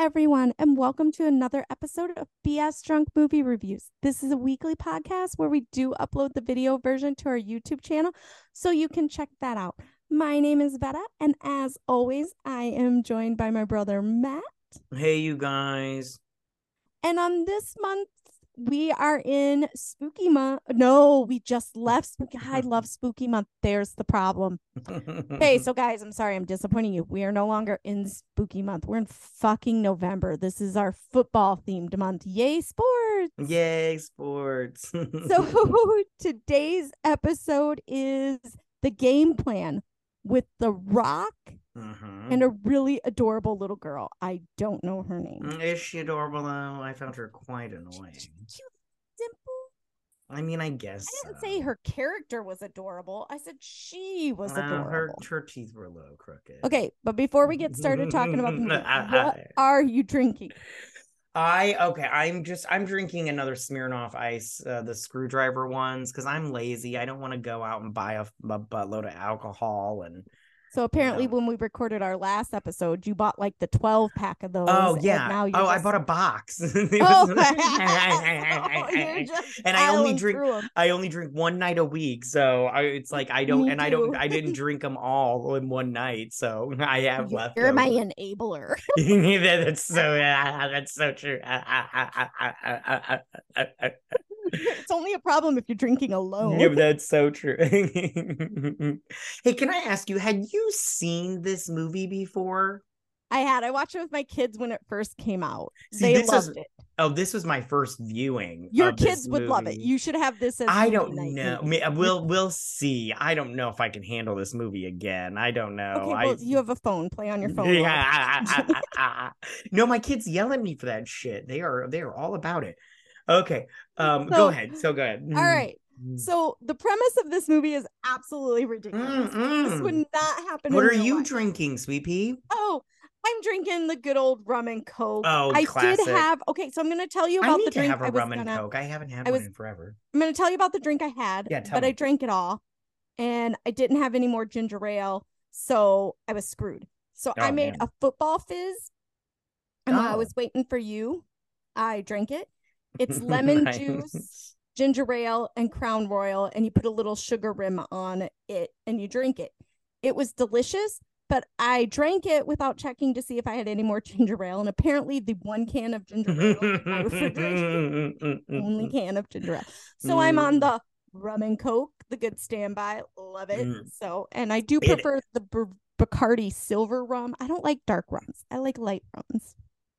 everyone, and welcome to another episode of BS Drunk Movie Reviews. This is a weekly podcast where we do upload the video version to our YouTube channel, so you can check that out. My name is Vetta, and as always, I am joined by my brother Matt. Hey, you guys. And on this month, we are in Spooky Month. No, we just left Spooky. I love Spooky Month. There's the problem. Hey, so guys, I'm sorry I'm disappointing you. We are no longer in Spooky Month. We're in fucking November. This is our football themed month. Yay, sports! Yay, sports. So today's episode is the game plan with The Rock and a really adorable little girl. I don't know her name. Is she adorable though? I found her quite annoying. Cute, simple. I mean, I guess I didn't say her character was adorable. I said she was adorable. Her teeth were a little crooked. Okay, but before we get started talking about the movie, what are you drinking? I'm drinking another Smirnoff Ice, the screwdriver ones, because I'm lazy. I don't want to go out and buy a buttload of alcohol. And so apparently when we recorded our last episode, you bought like the 12 pack of those. Oh yeah. And now I bought a box. And I only drink one night a week. So I didn't drink them all in one night. So I have left. You're my enabler. That's so true. It's only a problem if you're drinking alone. Yeah, that's so true. Hey, can I ask you, had you seen this movie before? I watched it with my kids when it first came out. They loved it. Oh, this was my first viewing. Your kids would love it. You should have this as I don't know. We'll see. I don't know if I can handle this movie again. I don't know. Okay, well, you have a phone. Play on your phone. Yeah. No, my kids yell at me for that shit. They are all about it. Okay. Go ahead. All right. So the premise of this movie is absolutely ridiculous. This would not happen. What are you drinking, Sweet Pea? Oh, I'm drinking the good old rum and coke. Oh, I classic. did have. Okay, so I'm going to tell you about the drink. I have a rum and coke. I haven't had one in forever. I'm going to tell you about the drink I had. Yeah, tell but me. I drank it all, and I didn't have any more ginger ale, so I was screwed. So I made a football fizz, and while I was waiting for you, I drank it. It's lemon juice, ginger ale, and Crown Royal, and you put a little sugar rim on it, and you drink it. It was delicious, but I drank it without checking to see if I had any more ginger ale, and apparently the one can of ginger ale in my refrigerator, only can of ginger ale. So I'm on the rum and coke, the good standby, love it. So, and I do prefer the Bacardi silver rum. I don't like dark rums. I like light rums.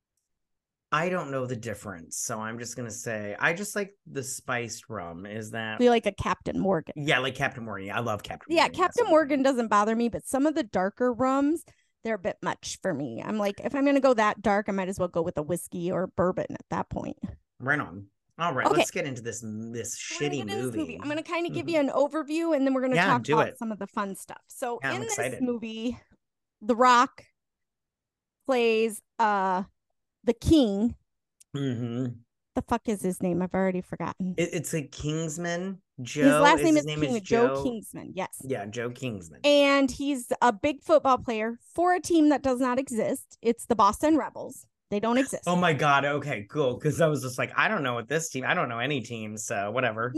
I don't know the difference, so I'm just gonna say I just like the spiced rum. Is that you like a Captain Morgan? Yeah, like Captain Morgan. I love Captain Morgan. Yeah, Captain Morgan doesn't bother me, but some of the darker rums, they're a bit much for me. I'm like, if I'm gonna go that dark, I might as well go with a whiskey or bourbon at that point. Right on. All right, let's get into this shitty movie. I'm gonna kind of give you an overview, and then we're gonna talk about some of the fun stuff. So in this movie, The Rock plays the king. The fuck is his name? I've already forgotten. It's a Kingsman. Joe. His last name is Joe Kingsman. Yes. Yeah, Joe Kingsman. And he's a big football player for a team that does not exist. It's the Boston Rebels. They don't exist. Oh my God. Okay, cool. Because I was just like, I don't know what this team. I don't know any teams. So whatever.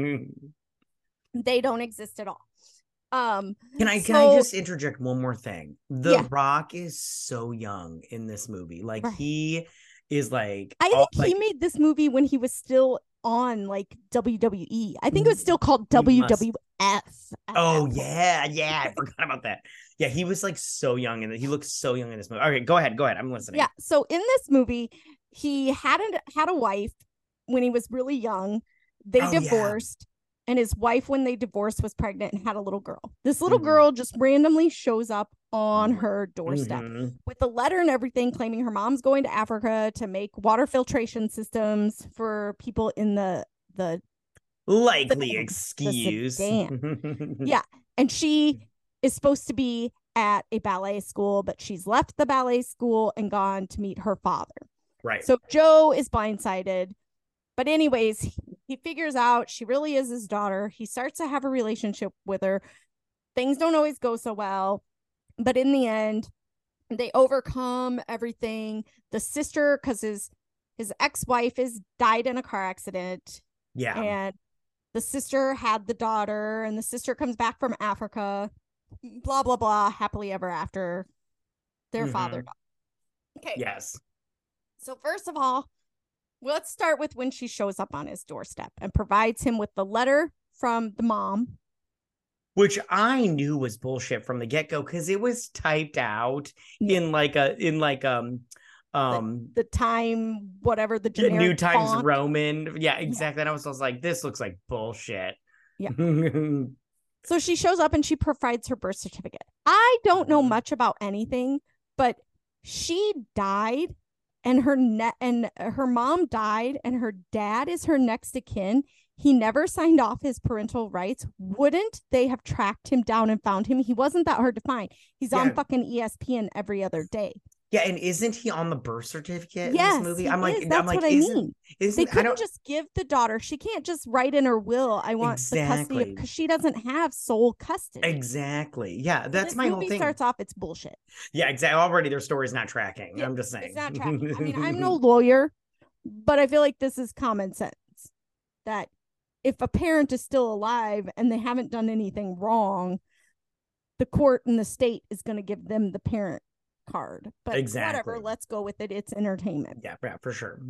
They don't exist at all. Can I just interject one more thing? The Rock is so young in this movie. Like he is like I think he made this movie when he was still on like WWE. I think it was still called WWF. Oh yeah, I forgot about that. Yeah, he was like so young and he looks so young in this movie. Okay, go ahead. I'm listening. Yeah, so in this movie, he had a wife when he was really young. They divorced. And his wife, when they divorced, was pregnant and had a little girl. This little girl just randomly shows up on her doorstep with a letter and everything, claiming her mom's going to Africa to make water filtration systems for people in the likely excuse. Yeah. And she is supposed to be at a ballet school, but she's left the ballet school and gone to meet her father. Right. So Joe is blindsided. But anyways, he figures out she really is his daughter. He starts to have a relationship with her. Things don't always go so well. But in the end, They overcome everything. The sister, because his ex-wife is died in a car accident. Yeah. And the sister had the daughter, and the sister comes back from Africa. Blah, blah, blah. Happily ever after. Their father died. Okay. Yes. So first of all, let's start with when she shows up on his doorstep and provides him with the letter from the mom. Which I knew was bullshit from the get-go because it was typed out in the time, whatever, the generic New Times font. Roman. Yeah, exactly. And I was like, this looks like bullshit. Yeah. So she shows up and she provides her birth certificate. I don't know much about anything, but she died and her mom died and her dad is her next of kin. He never signed off his parental rights. Wouldn't they have tracked him down and found him? He wasn't that hard to find. He's on fucking ESPN every other day. Yeah, and isn't he on the birth certificate in this movie? That's what I mean. They couldn't just give the daughter. She can't just write in her will, I want the custody of, because she doesn't have sole custody. Exactly. Yeah, that's my whole thing. Movie starts off, it's bullshit. Yeah, exactly. Already their story's not tracking. Yeah, I'm just saying. It's not tracking. I mean, I'm no lawyer, but I feel like this is common sense. That if a parent is still alive and they haven't done anything wrong, the court and the state is going to give them the parent card. But whatever, let's go with it. It's entertainment. Yeah, for sure.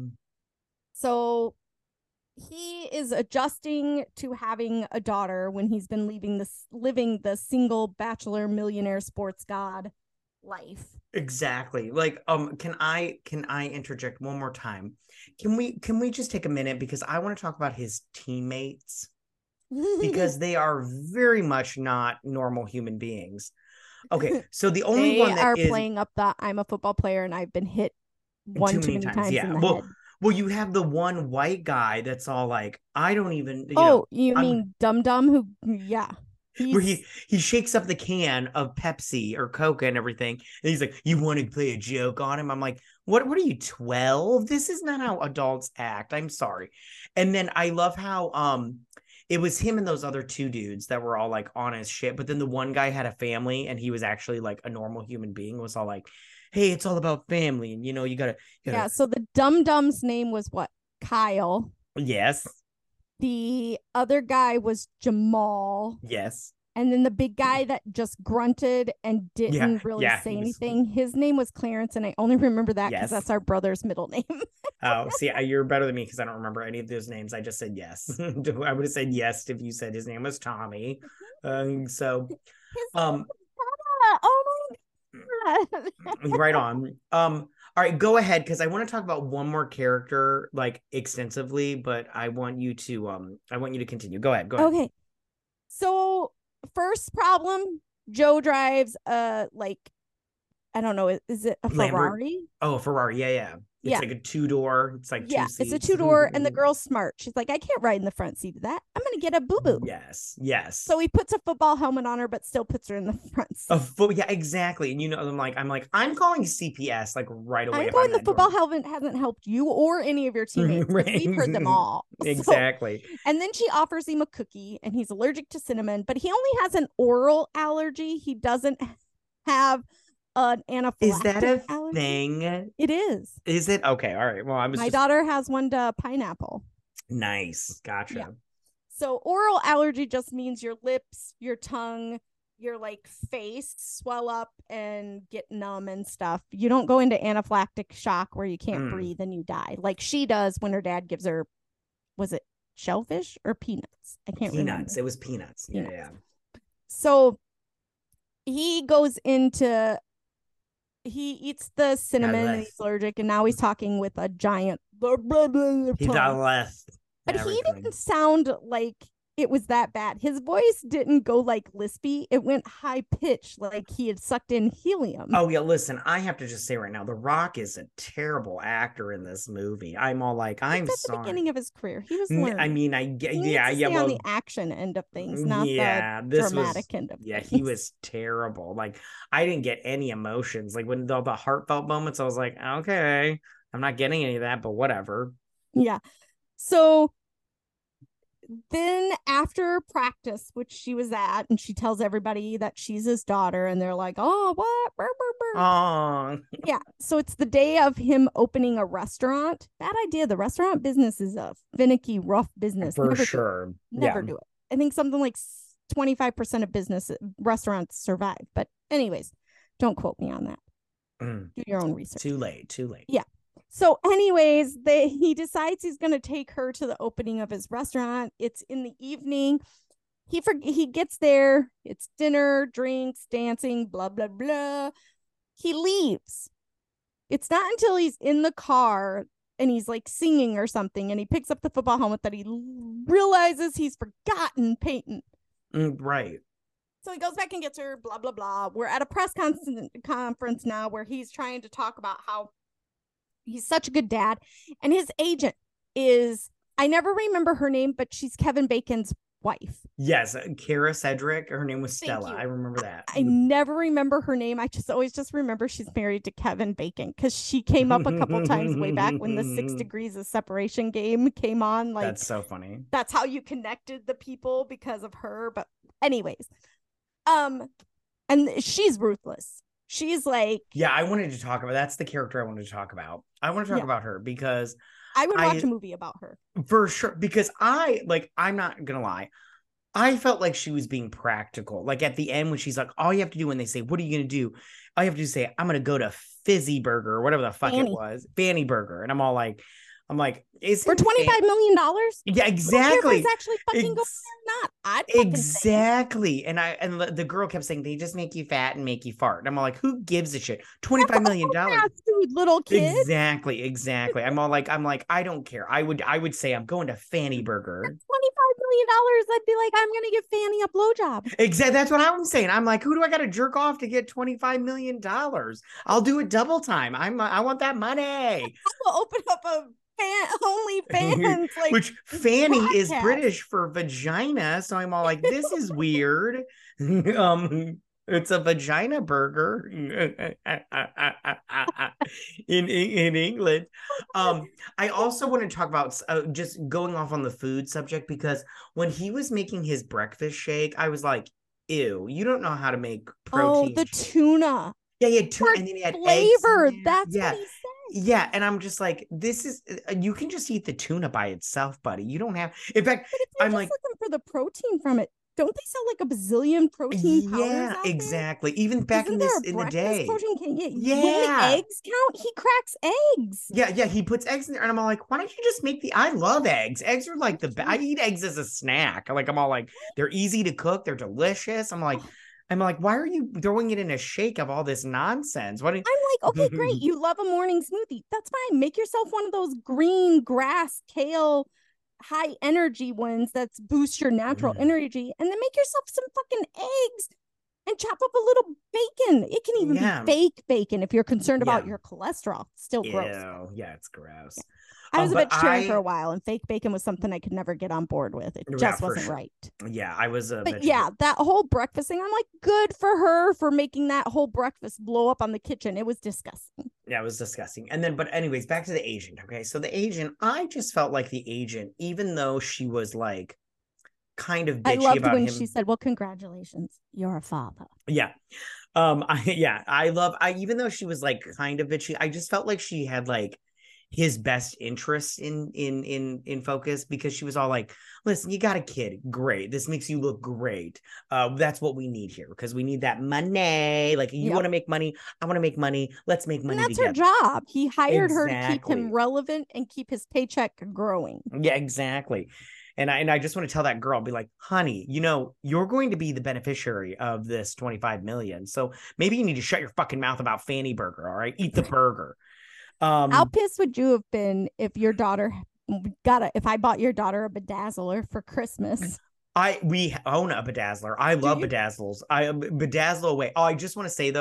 So he is adjusting to having a daughter when he's been living the single bachelor millionaire sports god life. Exactly. Like, can I interject one more time? Can we just take a minute, because I want to talk about his teammates, because they are very much not normal human beings. Okay, so the only one that are playing up the I'm a football player and I've been hit too many times in the head. Well, you have the one white guy that's all like, I don't even. You mean Dum Dum? Who? Yeah. Where he shakes up the can of Pepsi or Coke and everything, and he's like, "You want to play a joke on him?" I'm like, "What are you, 12? This is not how adults act." I'm sorry. And then I love how it was him and those other two dudes that were all like on his shit, but then the one guy had a family and he was actually like a normal human being, was all like, "Hey, it's all about family, and you gotta." Yeah. So the Dum Dum's name was what? Kyle. Yes. The other guy was Jamal. Yes. And then the big guy that just grunted and didn't really say anything, his name was Clarence, and I only remember that because that's our brother's middle name. Oh, see, you're better than me because I don't remember any of those names. I just said yes. I would have said yes if you said his name was Tommy. Oh my God. Right on. All right, go ahead, because I want to talk about one more character like extensively, but I want you to continue. Go ahead. Okay. So first problem, Joe drives I don't know, is it a Ferrari? Oh, Ferrari. Yeah. It's like a 2-door. It's like 2 seats. It's a 2-door, and the girl's smart. She's like, I can't ride in the front seat of that. I'm gonna get a boo-boo. Yes. So he puts a football helmet on her, but still puts her in the front seat. Yeah, exactly. And I'm calling CPS like right away. I'm going, the football helmet hasn't helped you or any of your teammates. We've heard them all. Exactly. And then she offers him a cookie, and he's allergic to cinnamon, but he only has an oral allergy. He doesn't have an anaphylactic. Is that a allergy. Thing? It is. Is it? Okay. All right. Well, my daughter has one to pineapple. Nice. Gotcha. Yeah. So oral allergy just means your lips, your tongue, your like face swell up and get numb and stuff. You don't go into anaphylactic shock where you can't breathe and you die, like she does when her dad gives her, was it shellfish or peanuts? I can't remember. Peanuts. It was peanuts. Yeah. So he eats the cinnamon and he's allergic, and now he's talking with a giant he got less. But he didn't sound like it was that bad. His voice didn't go like lispy. It went high pitched, like he had sucked in helium. Oh yeah, listen, I have to just say right now, The Rock is a terrible actor in this movie. I'm all like, I'm sorry. At the beginning of his career, he was learning. I mean, on the action end of things, not the dramatic end of things. Yeah, he was terrible. Like, I didn't get any emotions. Like when the heartfelt moments, I was like, okay, I'm not getting any of that, but whatever. Yeah. So then after practice, which she was at, and she tells everybody that she's his daughter, and they're like, oh, what? Burr, burr, burr. Oh. Yeah. So it's the day of him opening a restaurant. Bad idea. The restaurant business is a finicky, rough business. For sure. Never do it. I think something like 25% of business restaurants survive. But anyways, don't quote me on that. Do your own research. Too late. Yeah. So anyways, he decides he's going to take her to the opening of his restaurant. It's in the evening. He gets there. It's dinner, drinks, dancing, blah, blah, blah. He leaves. It's not until he's in the car and he's like singing or something and he picks up the football helmet that he realizes he's forgotten Peyton. Right. So he goes back and gets her, blah, blah, blah. We're at a press conference now where he's trying to talk about how he's such a good dad. And his agent is, I never remember her name, but she's Kevin Bacon's wife. Yes, Kara Cedric. Her name was Stella. I remember that. I never remember her name. I always remember she's married to Kevin Bacon because she came up a couple times way back when the 6 Degrees of Separation game came on. Like, that's so funny. That's how you connected the people because of her. But anyways, and she's ruthless. She's like, yeah, I wanted to talk about, that's the character I wanted to talk about. I want to talk about her because I would watch a movie about her. For sure. Because I'm not going to lie. I felt like she was being practical. Like at the end when she's like, all you have to do when they say, what are you going to do? All you have to do is say, I'm going to go to Fizzy Burger or whatever the fuck it was. Fanny Burger. And I'm like, is for $25 million? Yeah, exactly. It's actually fucking going there or not. Exactly. And the girl kept saying they just make you fat and make you fart. And I'm all like, who gives a shit? $25 million. Food, little kid. Exactly. I'm like, I don't care. I would say I'm going to Fanny Burger. $25 million. I'd be like, I'm gonna give Fanny a blowjob. Exactly. That's what I'm saying. I'm like, who do I got to jerk off to get $25 million? I'll do it double time. I want that money. I will open up a OnlyFans, like, which Fanny is British for vagina, so I'm all like, this is weird. It's a vagina burger in England. I also want to talk about just going off on the food subject, because when he was making his breakfast shake, I was like, ew, you don't know how to make protein. Oh, the tuna. Yeah, tuna, and then he had flavor. That's what he said. Yeah, and I'm just like, this is, you can just eat the tuna by itself, buddy. You don't have, in fact, I'm like looking for the protein from it. Don't they sell like a bazillion protein powders out exactly. There? Even back in the day. Yeah. Eggs count? He cracks eggs. Yeah, he puts eggs in there. And I'm all like, why don't you just make I love eggs. Eggs are like I eat eggs as a snack. Like, I'm all like, they're easy to cook. They're delicious. I'm like, why are you throwing it in a shake of all this nonsense? I'm like, okay, great. You love a morning smoothie. That's fine. Make yourself one of those green grass, kale, high energy ones that boost your natural energy, and then make yourself some fucking eggs and chop up a little bacon. It can even be fake bacon if you're concerned about your cholesterol. Still gross. Yeah, it's gross. Yeah. I was a vegetarian for a while, and fake bacon was something I could never get on board with. It just wasn't right. Yeah, I was a But yeah, that whole breakfast thing, I'm like, good for her for making that whole breakfast blow up on the kitchen. It was disgusting. Yeah, it was disgusting. And then, but anyways, back to the agent. Okay, so the agent, I just felt like the agent, even though she was like kind of bitchy, I loved about when him. She said, well, congratulations, you're a father. Yeah. Even though she was like kind of bitchy, I just felt like she had like his best interests in focus, because she was all like, listen, you got a kid, great, this makes you look great, that's what we need here, because we need that money. Like, you want to make money, I want to make money, let's make money, and that's together. Her job. He hired her to keep him relevant and keep his paycheck growing. Yeah, exactly. And I just want to tell that girl, be like, honey, you're going to be the beneficiary of this 25 million, so maybe you need to shut your fucking mouth about Fanny Burger. All right, eat the burger. How pissed would you have been if your daughter if I bought your daughter a bedazzler for Christmas? We own a bedazzler. I love bedazzles. I bedazzle away. Oh, I just want to say though,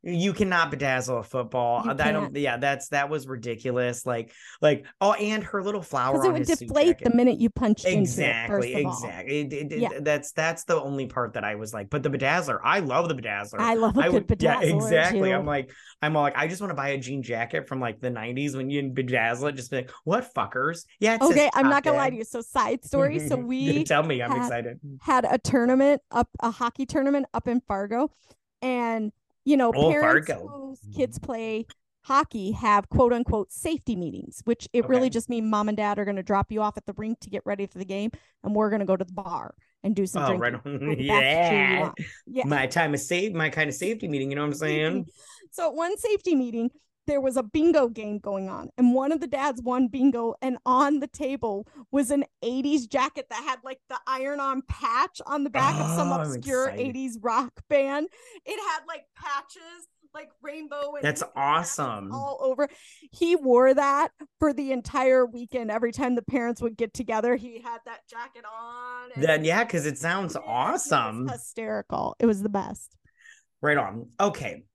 You cannot bedazzle a football. I don't. Yeah, that was ridiculous. Oh, and her little flower because it would deflate the minute you punched into it. Exactly. That's the only part that I was like. But the bedazzler, I love the bedazzler. I love a good bedazzler. Yeah, exactly. Too. I'm all like, I just want to buy a jean jacket from like the 90s when you bedazzle it. Just be like, what fuckers? Yeah. Okay, I'm not gonna lie to you. So side story. So we tell me, I'm excited. Had a tournament a hockey tournament up in Fargo, and parents whose kids play hockey have quote unquote safety meetings, which really just mean mom and dad are going to drop you off at the rink to get ready for the game, and we're going to go to the bar and do some drinking. Right. Yeah. My kind of safety meeting, you know what I'm saying? So at one safety meeting, there was a bingo game going on, and one of the dads won bingo, and on the table was an 80s jacket that had like the iron-on patch on the back of some obscure 80s rock band. It had like patches, like rainbow, and that's awesome all over. He wore that for the entire weekend. Every time the parents would get together, he had that jacket on. Because it sounds awesome. It was hysterical. It was the best. Right on. Okay.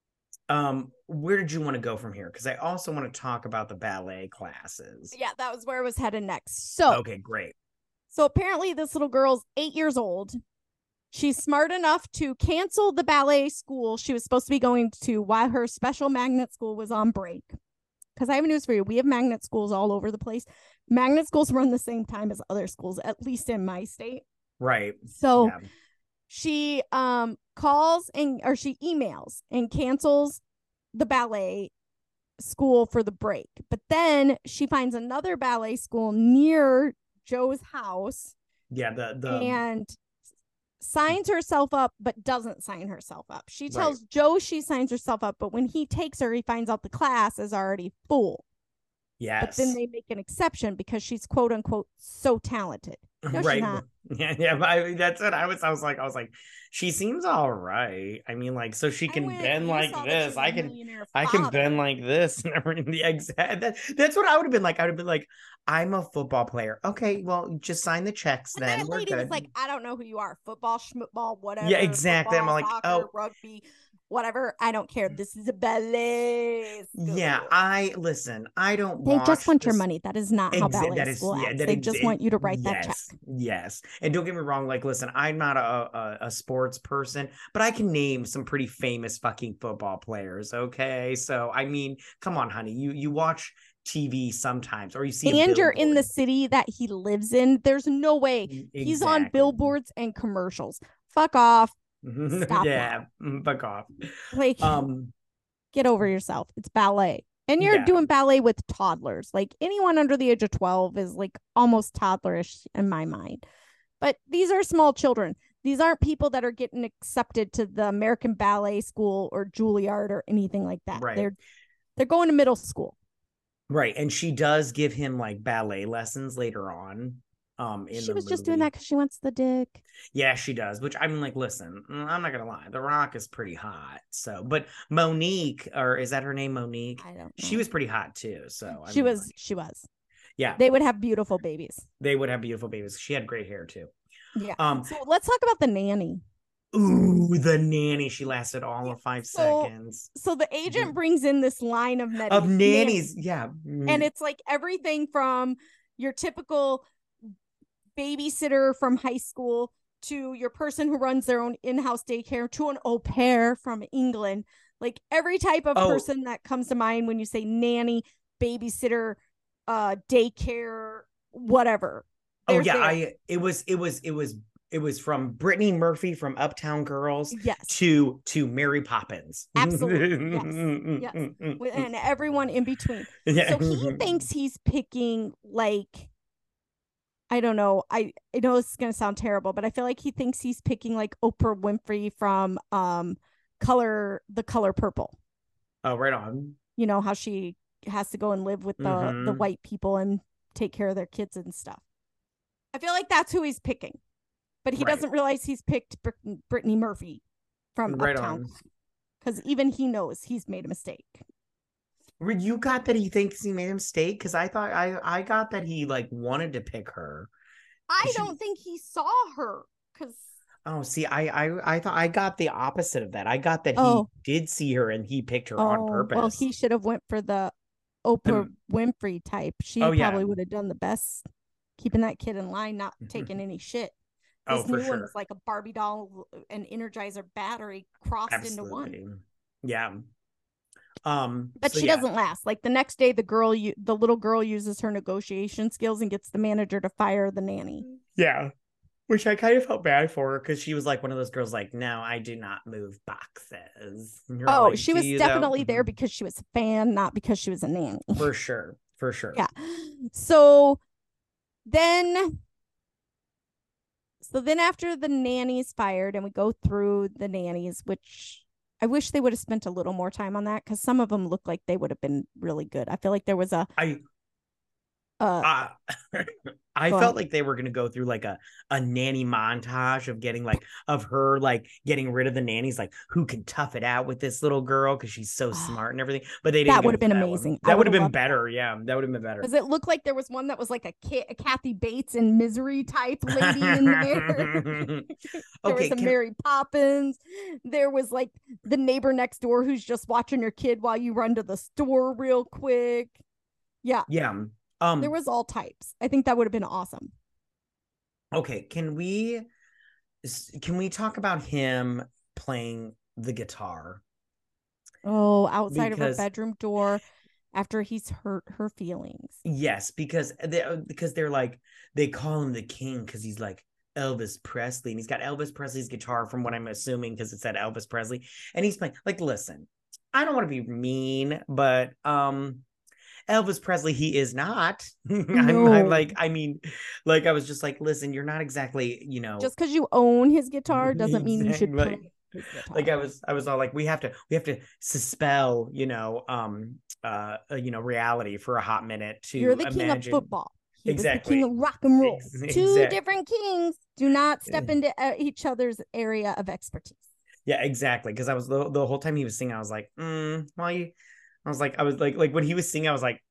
Where did you want to go from here? Because I also want to talk about the ballet classes. Yeah, that was where I was headed next. So okay, great. So apparently this little girl's 8 years old. She's smart enough to cancel the ballet school she was supposed to be going to while her special magnet school was on break. Because I have news for you. We have magnet schools all over the place. Magnet schools run the same time as other schools, at least in my state. Right. So she calls or she emails and cancels the ballet school for the break. But then she finds another ballet school near Joe's house. Yeah, and signs herself up, but doesn't sign herself up. She tells Joe she signs herself up, but when he takes her, he finds out the class is already full. Yes. But then they make an exception because she's quote unquote so talented. No, right. She's not. Yeah. That's what I was like, she seems all right. I mean, like, so she can bend like this. I can bend like this and everything. That's what I would have been like. I would have been like, I'm a football player. Okay, well, just sign the checks then. That lady was like, I don't know who you are. Football, schmootball, whatever. Yeah, exactly. Football, I'm like, soccer, rugby, whatever. I don't care. This is a ballet school. Yeah, I don't They just want your money. That is not how ballet school acts. They just want you to write that check. Yes. And don't get me wrong, like, listen, I'm not a sports person, but I can name some pretty famous fucking football players, okay? So, I mean, come on, honey. You watch TV sometimes, or you see and you're in the city that he lives in. There's no way he's on billboards and commercials. Fuck off. Stop. Yeah, fuck off. Like, get over yourself. It's ballet, and you're doing ballet with toddlers. Like, anyone under the age of 12 is like almost toddlerish in my mind. But these are small children. These aren't people that are getting accepted to the American Ballet School or Juilliard or anything like that. Right. They're going to middle school. Right. And she does give him like ballet lessons later on. She was just doing that because she wants the dick. Yeah, she does. Which, I mean, like, listen, I'm not gonna lie, The Rock is pretty hot. So, but Monique, or is that her name, Monique? I don't know. She was pretty hot too. So she was. Yeah, they would have beautiful babies. She had great hair too. Yeah. So let's talk about the nanny. Ooh, the nanny. She lasted all of 5 seconds. So the agent brings in this line of nannies. Yeah. And it's like everything from your typical babysitter from high school to your person who runs their own in-house daycare to an au pair from England. Like every type of person that comes to mind when you say nanny, babysitter, daycare, whatever. It was from Brittany Murphy from Uptown Girls to Mary Poppins. Absolutely. Yes. And everyone in between. Yeah. So he thinks he's picking like, I don't know. I know this is going to sound terrible, but I feel like he thinks he's picking like Oprah Winfrey from The Color Purple. Oh, right on. You know how she has to go and live with the white people and take care of their kids and stuff. I feel like that's who he's picking. But he doesn't realize he's picked Brittany Murphy from Uptown. Because even he knows he's made a mistake. You got that he thinks he made a mistake? Because I thought I got that he like wanted to pick her. I don't think he saw her. Because Oh, see, I thought I got the opposite of that. I got that he Oh, did see her and he picked her on oh, well, purpose. he should have went for the Oprah Um, Winfrey type. oh She yeah. probably would have done the best, keeping that kid in line, not taking any shit. Oh, This for new one sure. is like a Barbie doll and Energizer battery crossed into one. Absolutely. Yeah. But So she yeah. doesn't last. Like the next day, the little girl uses her negotiation skills and gets the manager to fire the nanny. Yeah. Which I kind of felt bad for her because she was like one of those girls like, no, I do not move boxes. And you're all Oh, like, she do was you though? definitely there because she was a fan, not because she was a nanny. For sure. For sure. Yeah. So then then after the nanny's fired and we go through the nannies, which I wish they would have spent a little more time on that because some of them look like they would have been really good. I feel like there was I uh uh I go felt ahead. like they were gonna go through like a nanny montage of getting like of her like getting rid of the nannies, like who can tough it out with this little girl because she's so Oh, smart and everything. But they didn't that would go have for been that one. amazing. I That would would have have been loved that. better. Yeah, that would have been better. Because it looked like there was one that was like a Kathy Bates and Misery type lady in there. There was Okay, a can Mary Poppins. There was like the neighbor next door who's just watching your kid while you run to the store real quick. Yeah, yeah. there Um was all types. I think that would have been awesome. okay, can we talk about him playing the guitar? Oh, outside of her Because bedroom door after he's hurt her feelings. yes, because they're like they call him the king because he's like Elvis Presley and he's got Elvis Presley's guitar from what I'm assuming because it said Elvis Presley and he's playing like listen, I don't want to be mean, but Elvis Presley he is not. I'm No. like I mean like I was just like listen, you're not exactly, Just because you own his guitar doesn't mean you should play exactly his like guitar. I was all like we have to suspel reality for a hot minute You're to the king of imagine football. He was the king exactly of rock and roll. Two exactly different kings. Do not step into each other's area of expertise. yeah exactly because I was the whole time he was singing I was like well you I was like when he was singing I was like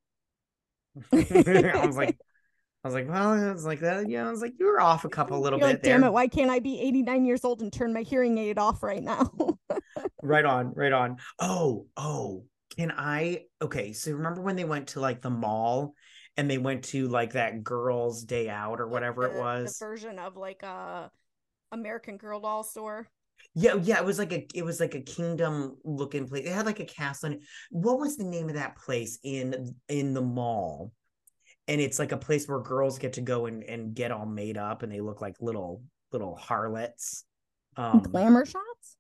I was like well I was like that yeah I was like you were off a couple little You're bit like, damn it, there. why can't I be 89 years old and turn my hearing aid off right now? Right on, right on. Can I? Okay, so remember when they went to like the mall and they went to like that girls' day out or Like whatever it the was? version of like a American Girl doll store. Yeah, yeah, it was like a kingdom looking place. It had like a castle in it. What was the name of that place in the mall? And it's like a place where girls get to go and get all made up and they look like little harlots. Um, Glamour shots?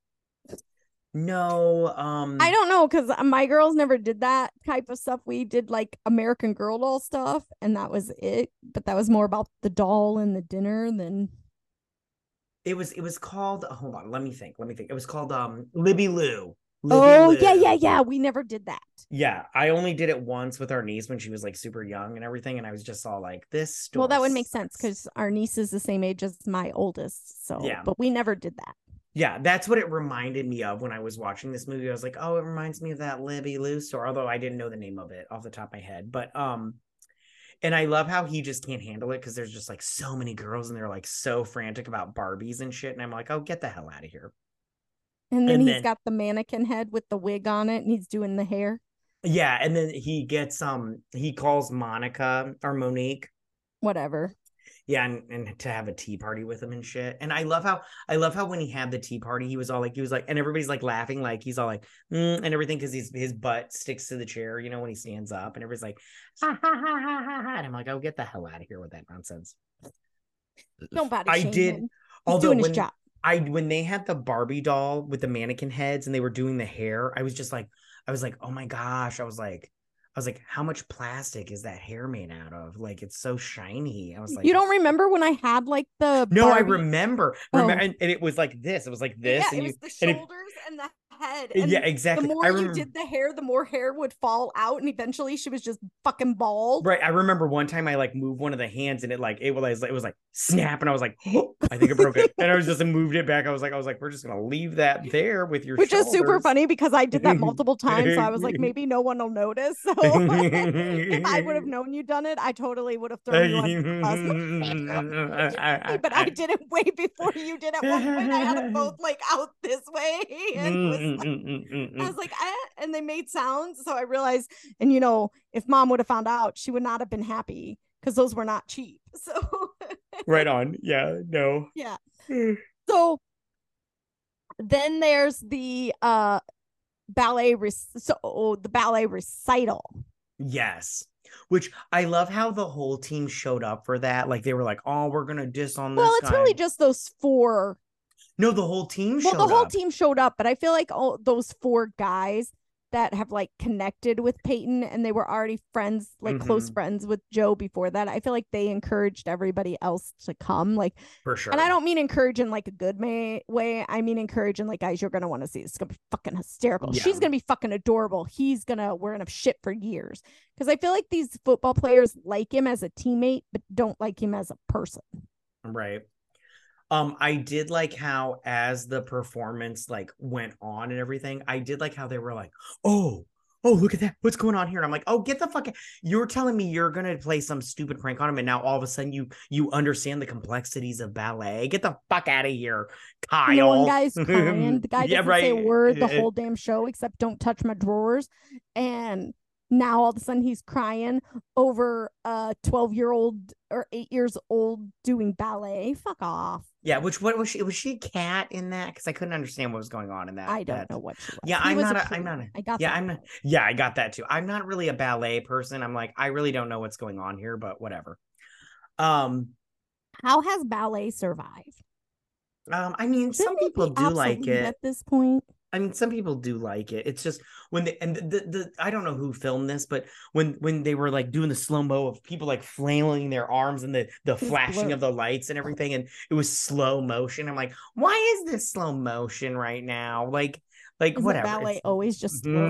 no, I don't know because my girls never did that type of stuff. We did like American Girl doll stuff, and that was it. But that was more about the doll and the dinner than. it was called hold on, let me think. It was called Libby Lou. Libby Oh yeah, yeah, Lou. yeah. We never did that. Yeah, I only did it once with our niece when she was like super young and everything, and I was just all like, this Well, store that would make sense sucks. because our niece is the same age as my oldest. So, Yeah. but we never did that. Yeah, that's what it reminded me of when I was watching this movie. I was like, oh, it reminds me of that Libby Lou store, although I didn't know the name of it off the top of my head. But and I love how he just can't handle it because there's just like so many girls and they're like so frantic about Barbies and shit. And I'm like, oh, get the hell out of here. And then And he's then got the mannequin head with the wig on it, and he's doing the hair. yeah, and then he calls Monica or Monique. Whatever. Yeah, and to have a tea party with him and shit. And I love how when he had the tea party, he was like, and everybody's like laughing, like he's all like, and everything because his butt sticks to the chair, when he stands up, and everybody's like, ha ha ha ha ha, ha. And I'm like, oh, get the hell out of here with that nonsense. Don't body I shame did, him. He's although doing his job. when they had the Barbie doll with the mannequin heads and they were doing the hair, I was like, oh my gosh, I was like, how much plastic is that hair made out of? Like, it's so shiny. I was like, You don't it's remember when I had like the no, I Barbie? remember, Oh, and it was like this. It was like yeah, this, it and was the and if shoulders and the head. And yeah, exactly. The more you did the hair, the more hair would fall out, and eventually she was just fucking bald. Right. I remember one time I like moved one of the hands and it was like snap, and I was like, oh, I think I broke it. And I was just moved it back. I was like, we're just gonna leave that there with your Which shoulders. is super funny because I did that multiple times. So I was like, maybe no one will notice. So if I would have known you done it, I totally would have thrown you under the bus. But I did it way before you did. At one point, I had them both like out this way, and I was like, and they made sounds. So I realized, and if mom would have found out, she would not have been happy because those were not cheap. So right on. Yeah. No. Yeah. So then there's the ballet recital. Yes. Which I love how the whole team showed up for that. Like they were like, oh, we're gonna diss on this. Well, it's really just those four. No, the whole team showed up. Well, the whole team showed up, but I feel like all those four guys that have like connected with Peyton, and they were already friends, like close friends with Joe before that. I feel like they encouraged everybody else to come, like for sure. And I don't mean encourage in like a good way. I mean encourage in like, guys, you're gonna want to see this. It's gonna be fucking hysterical. Yeah. She's gonna be fucking adorable. We're gonna shit for years, because I feel like these football players like him as a teammate, but don't like him as a person. Right. I did like how, as the performance like went on and everything, I did like how they were like, oh, look at that. What's going on here? And I'm like, oh, get the fuck out. You're telling me you're going to play some stupid prank on him, and now all of a sudden you understand the complexities of ballet. Get the fuck out of here, Kyle. And the one guy's crying. The guy doesn't say a word the whole damn show except don't touch my drawers. And now all of a sudden he's crying over a 12-year-old or 8 years old doing ballet. Fuck off. Yeah, what was she? Was she a cat in that? Because I couldn't understand what was going on in that. I don't know what she was. Yeah, I'm not. I got that too. I'm not really a ballet person. I'm like, I really don't know what's going on here, but whatever. How has ballet survived? I mean, some people do like it at this point. I mean, some people do like it. It's just when the I don't know who filmed this, but when they were like doing the slow-mo of people like flailing their arms and the flashing of the lights and everything, and it was slow motion. I'm like, why is this slow motion right now? Like whatever. Ballet always just slow.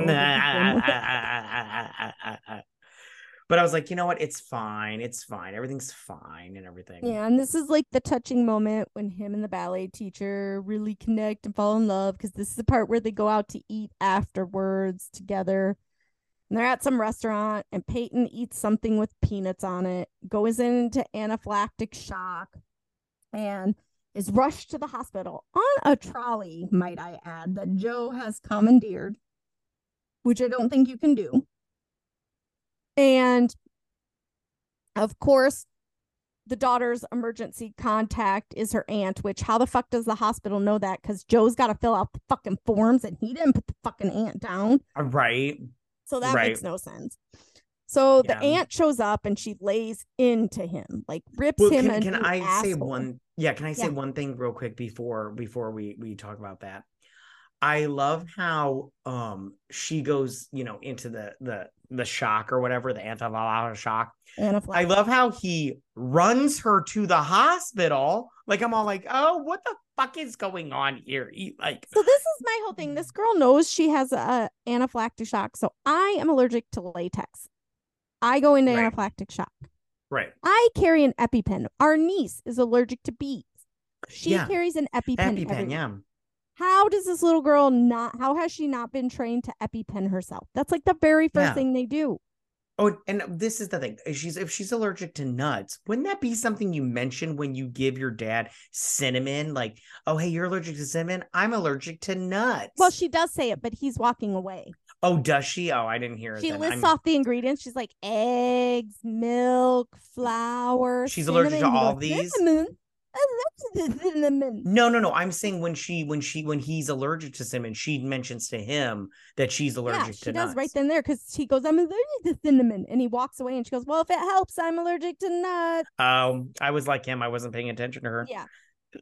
But I was like, you know what? It's fine. It's fine. Everything's fine and everything. Yeah, and this is like the touching moment when him and the ballet teacher really connect and fall in love, because this is the part where they go out to eat afterwards together. And they're at some restaurant, and Peyton eats something with peanuts on it, goes into anaphylactic shock, and is rushed to the hospital on a trolley, might I add, that Joe has commandeered, which I don't think you can do. And of course, the daughter's emergency contact is her aunt, which how the fuck does the hospital know that? Because Joe's got to fill out the fucking forms, and he didn't put the fucking aunt down. Right. So that makes no sense. So the aunt shows up and she lays into him, like rips him. Can I say one? Yeah. Can I say one thing real quick before we talk about that? I love how she goes, into the shock or whatever, the anaphylactic shock. I love how he runs her to the hospital. Like, I'm all like, oh, what the fuck is going on here? So this is my whole thing. This girl knows she has a anaphylactic shock. So I am allergic to latex. I go into anaphylactic shock. Right. I carry an EpiPen. Our niece is allergic to bees. She carries an EpiPen. Yeah. How does this little girl how has she not been trained to EpiPen herself? That's like the very first thing they do. Oh, and this is the thing. If she's allergic to nuts, wouldn't that be something you mention when you give your dad cinnamon? Like, oh, hey, you're allergic to cinnamon? I'm allergic to nuts. Well, she does say it, but he's walking away. Oh, does she? Oh, I didn't hear it. She lists off the ingredients. She's like eggs, milk, flour. She's allergic to all these? Cinnamon. No. I'm saying when he's allergic to cinnamon, she mentions to him that she's allergic to nuts. She does right then there, because he goes, I'm allergic to cinnamon, and he walks away, and she goes, well, if it helps, I'm allergic to nuts. I was like him. I wasn't paying attention to her. Yeah.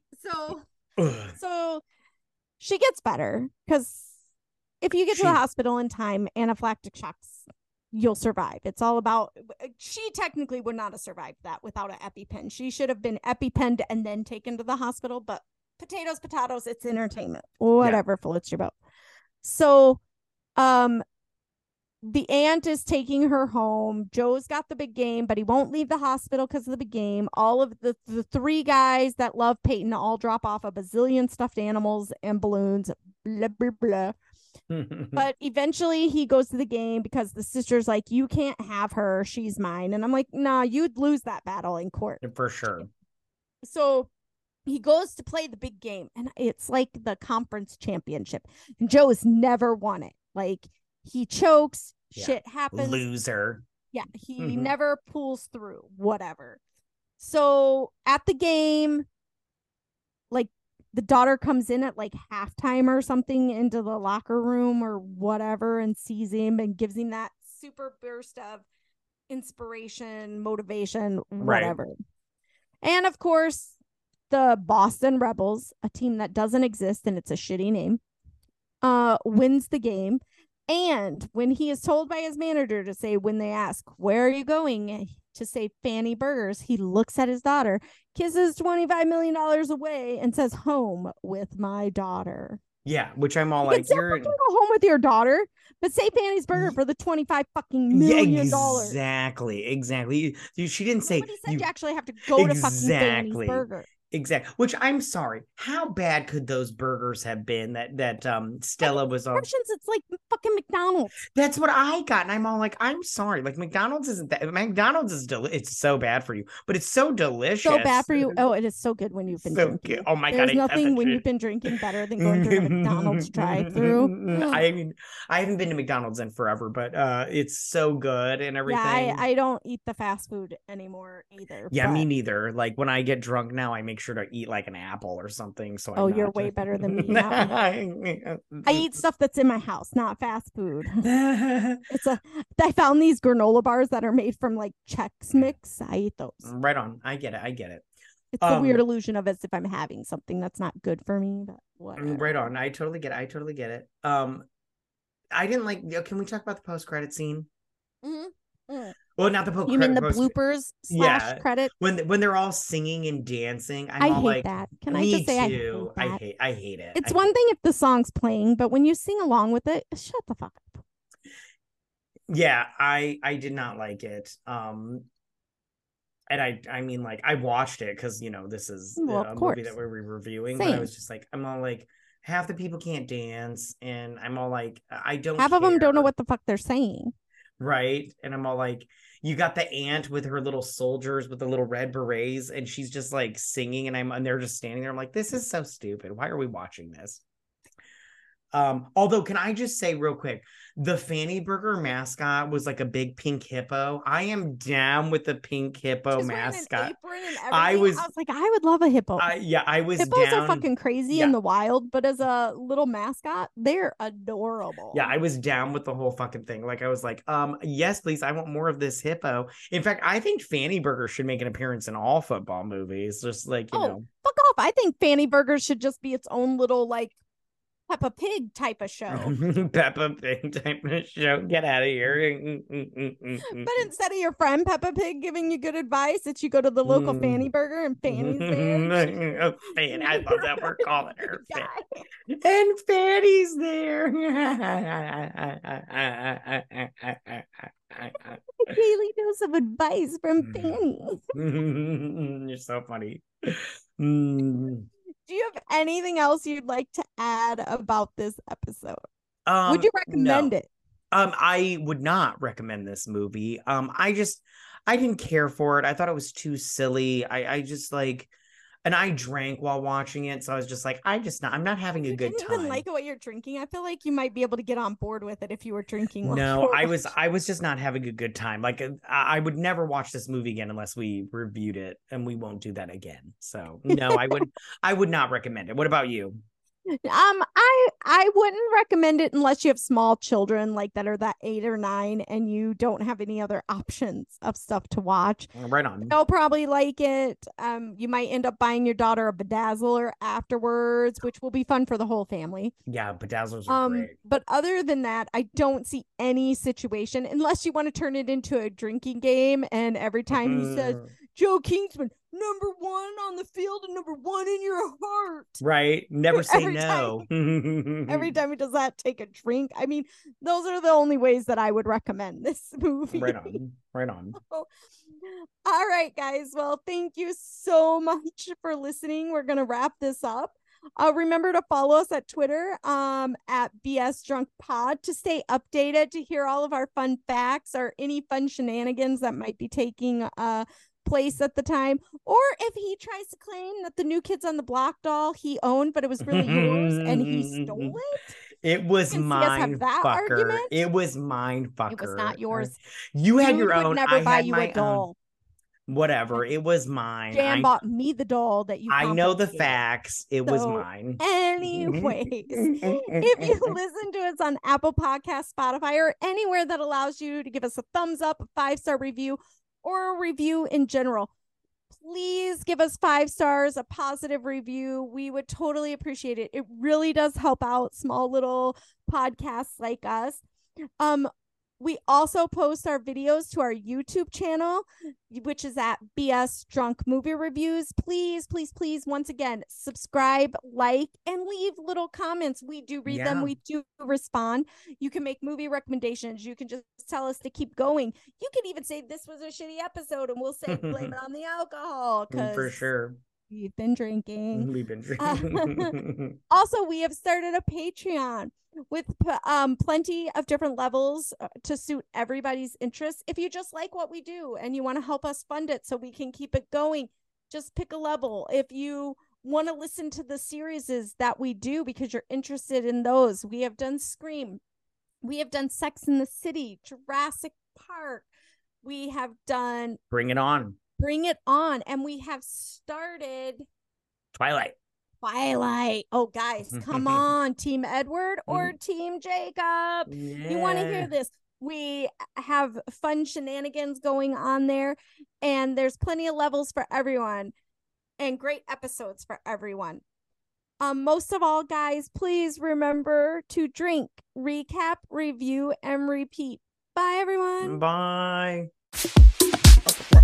So she gets better, because if you get to the hospital in time, anaphylactic shocks, you'll survive. It's all about, she technically would not have survived that without an EpiPen. She should have been EpiPenned and then taken to the hospital, but potatoes, it's entertainment. Whatever floats your boat. So, um, the aunt is taking her home. Joe's got the big game, but he won't leave the hospital because of the big game. All of the three guys that love Peyton all drop off a bazillion stuffed animals and balloons, blah, blah, blah. But eventually he goes to the game because the sister's like, you can't have her. She's mine. And I'm like, nah, you'd lose that battle in court. For sure. So he goes to play the big game, and it's like the conference championship. And Joe has never won it. Like, he chokes, shit happens. Loser. Yeah, he never pulls through, whatever. So at the game, like, the daughter comes in at like halftime or something into the locker room or whatever and sees him and gives him that super burst of inspiration, motivation, whatever. Right. And of course, the Boston Rebels, a team that doesn't exist and it's a shitty name, wins the game. And when he is told by his manager to say, when they ask, where are you going, to say Fanny Burgers, he looks at his daughter, kisses $25 million away, and says, home with my daughter. Yeah, which I'm all like, you're go home with your daughter, but say Fanny's Burger for the $25 fucking million. Exactly. She didn't say Nobody said you actually have to go to fucking Fanny's Burger. Exactly. Which, I'm sorry, how bad could those burgers have been that Stella was on? It's like fucking McDonald's. That's what I got, and I'm all like, I'm sorry, like McDonald's isn't that. McDonald's is it's so bad for you, but it's so delicious. So bad for you. Oh, it is so good when you've been drinking. Good. Oh my God, there's nothing when you've been drinking better than going through a McDonald's drive-through. I haven't been to McDonald's in forever, but it's so good and everything. Yeah, I don't eat the fast food anymore either. Yeah, me neither. Like, when I get drunk now, I make sure to eat like an apple or something. So you're way better than me. I eat stuff that's in my house, not fast food. I found these granola bars that are made from like Chex Mix. I eat those. Right on. I get it. It's the weird illusion of as if I'm having something that's not good for me, but whatever. Right on. I totally get it. I didn't like. Can we talk about the post-credit scene? Well, not the post. You mean the bloopers / credit? When they're all singing and dancing, I hate that. Can I just say I hate that? I hate it. It's one thing if the song's playing, but when you sing along with it, shut the fuck up. Yeah, I did not like it. And I mean, like, I watched it because, this is a movie that we're reviewing. Same. But I was just like, I'm all like, half the people can't dance, and I'm all like, I don't. Half of them don't know what the fuck they're saying. Right. And I'm all like, you got the aunt with her little soldiers with the little red berets, and she's just like singing, and they're just standing there. I'm like, this is so stupid. Why are we watching this? Although, can I just say real quick, the Fanny Burger mascot was like a big pink hippo. I am down with the pink hippo mascot. I was like, I would love a hippo. I was Hippos down. Are fucking crazy in the wild, but as a little mascot, they're adorable. Yeah, I was down with the whole fucking thing. Like, I was like, yes, please, I want more of this hippo. In fact, I think Fanny Burger should make an appearance in all football movies. Just like, you know. Fuck off. I think Fanny Burger should just be its own little, like, Peppa Pig type of show. Peppa Pig type of show. Get out of here. But instead of your friend Peppa Pig giving you good advice, it's you go to the local Fanny Burger and Fanny's there. Fanny, I love that we're calling her Fanny. And Fanny's there. A daily dose of advice from Fanny. You're so funny. Do you have anything else you'd like to add about this episode? Would you recommend it? I would not recommend this movie. I didn't care for it. I thought it was too silly. I just like, and I drank while watching it, so I was just like, I'm not having a good time. You didn't like what you're drinking? I feel like you might be able to get on board with it if you were drinking. No, I was just not having a good time. Like, I would never watch this movie again unless we reviewed it, and we won't do that again. So no, I would not recommend it. What about you? I wouldn't recommend it unless you have small children like that are that 8 or 9 and you don't have any other options of stuff to watch. Right on. They'll probably like it. You might end up buying your daughter a Bedazzler afterwards, which will be fun for the whole family. Yeah, Bedazzlers are great. But other than that, I don't see any situation unless you want to turn it into a drinking game, and every time he says Joe Kingsman, number one on the field and number one in your heart. Right. Never say no. Every time he does that, take a drink. I mean, those are the only ways that I would recommend this movie. Right on. Right on. All right, guys. Well, thank you so much for listening. We're going to wrap this up. Remember to follow us at Twitter at BS Drunk Pod to stay updated, to hear all of our fun facts or any fun shenanigans that might be taking place at the time. Or if he tries to claim that the New Kids on the Block doll he owned, but it was really yours and he stole it. It was mine fucker. It was mine fucker. It was not yours. You had your own. Would never buy you a doll. Whatever, it was mine. Jan bought me the doll that you. I know the facts. It was mine. Anyways, if you listen to us on Apple Podcasts, Spotify, or anywhere that allows you to give us a thumbs up, a 5-star review, or a review in general, please give us 5 stars, a positive review. We would totally appreciate it. It really does help out small little podcasts like us. We also post our videos to our YouTube channel, which is at BS Drunk Movie Reviews. Please, please, please, once again, subscribe, like, and leave little comments. We do read them. We do respond. You can make movie recommendations. You can just tell us to keep going. You can even say this was a shitty episode, and we'll say blame it on the alcohol. For sure. We've been drinking. We've been drinking. Also, we have started a Patreon with plenty of different levels to suit everybody's interests. If you just like what we do and you want to help us fund it so we can keep it going, just pick a level. If you want to listen to the series that we do because you're interested in those, we have done Scream. We have done Sex and the City, Jurassic Park. We have done Bring It On. And we have started Twilight. Oh, guys, come on. Team Edward or Team Jacob? Yeah. You want to hear this? We have fun shenanigans going on there, and there's plenty of levels for everyone and great episodes for everyone. Most of all, guys, please remember to drink, recap, review, and repeat. Bye, everyone. Bye.